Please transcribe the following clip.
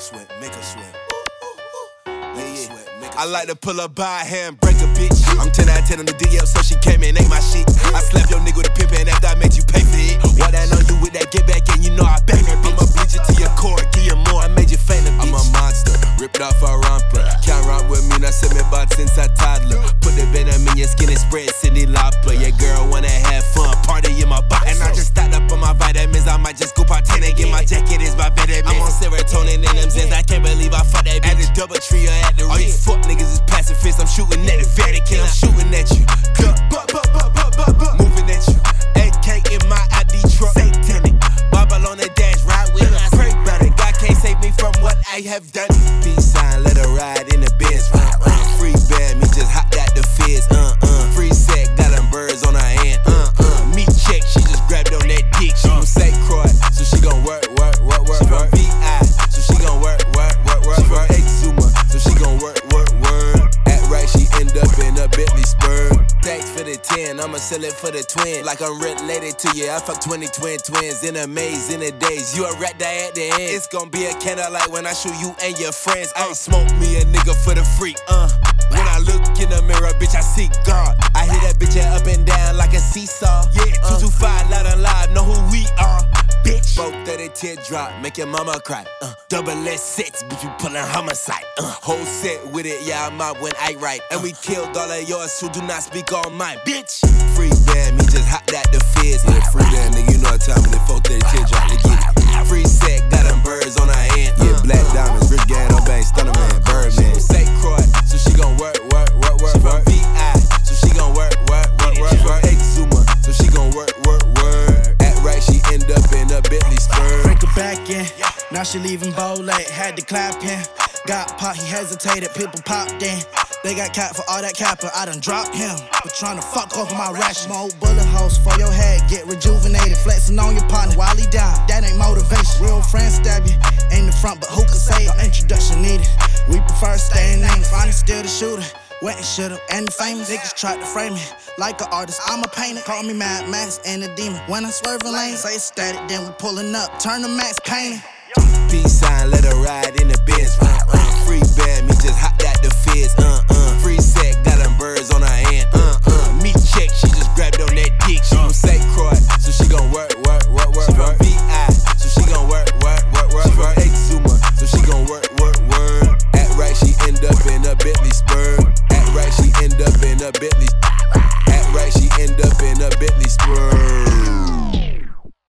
sweat, make her sweat. I like to pull up by her and break a bitch. I'm 10 out of 10 on the DL, so she came and ate my shit. I slap your nigga with a pimp and after I made you pay for it. What I know you with that get back and you know I bang that bitch. I'ma bleach it to your core, give you more, I made you faint a bitch. I'm a monster, ripped off a romper. Can't rock with me, now send me about since I toddler. Put the venom in your skin and spread Cindy Lauper. Your girl wanna have fun, party in my box. And I just stocked up on my vitamins, I might just go part 10 again. My jacket is my vitamins. I'm on serotonin and them Zins, I can't believe I fucked that bitch. At the double tree or at the Ritz. All you fuck niggas is pacifists, I'm shooting at the Vatican, I'm shooting at you. Moving at you. AK in my ID truck. Satanic. Bible on the dash, ride with us. Pray about it. God can't save me from what I have done. Peace sign, let her ride in the Benz. Free band, me just hopped out the fizz. Free set, got them birds on her hand. Me check, she just grabbed on that dick. She from St. Croix, so she gon' work. She from VI, so she gon' work. She from Exuma, so she gon' work. Act right, she end up in a Bentley spur. Thanks for the 10, I'ma sell it for the twin. Like I'm related to you, I fuck 20 twins in a maze in the days. You a rat die at the end. It's gon' be a candlelight when I shoot you and your friends. Smoke me a nigga for the free. When I look in the mirror, bitch, I see God. I hit that bitch up and down like a seesaw. Yeah, 225, loud and live, know who we are. Bitch, both of the teardrop, make your mama cry. Double S6, bitch, you pullin' homicide. Whole set with it, yeah, I'm out when I write. And we killed all of yours who do not speak on mine, bitch. Free band, me just hopped out the fizz. Yeah, free band, nigga, you know what time it is. 430 teardrop, they get it. Free set, got them birds on her hand. Yeah, black diamonds, rich gang, no bang, stunner man, Birdman. St. Croix, so she gon' work. She from VI, so she gon' work. She from Exuma, so she gon' work. Act right, she end up in a Bentley spur. Break her back in, now she leaving bowl late. Had to clap in, got pot, he hesitated, people popped in. They got cat for all that capping, I done dropped him. But tryna fuck over my ration. Smoke bullet holes for your head, get rejuvenated. Flexing on your partner while he down, that ain't motivation. Real friends stab you, in the front, but who can say it? Introduction needed, we prefer staying nameless. Finally still the shooter, wet and shoulda, and the famous. Niggas tried to frame me, like an artist, I'm a painter. Call me Mad Max and a demon, when I swerve a lane. Say it's static, then we pulling up, turn the max painting. Peace sign, let her ride in the Benz. Free band, me just hopped out the fizz.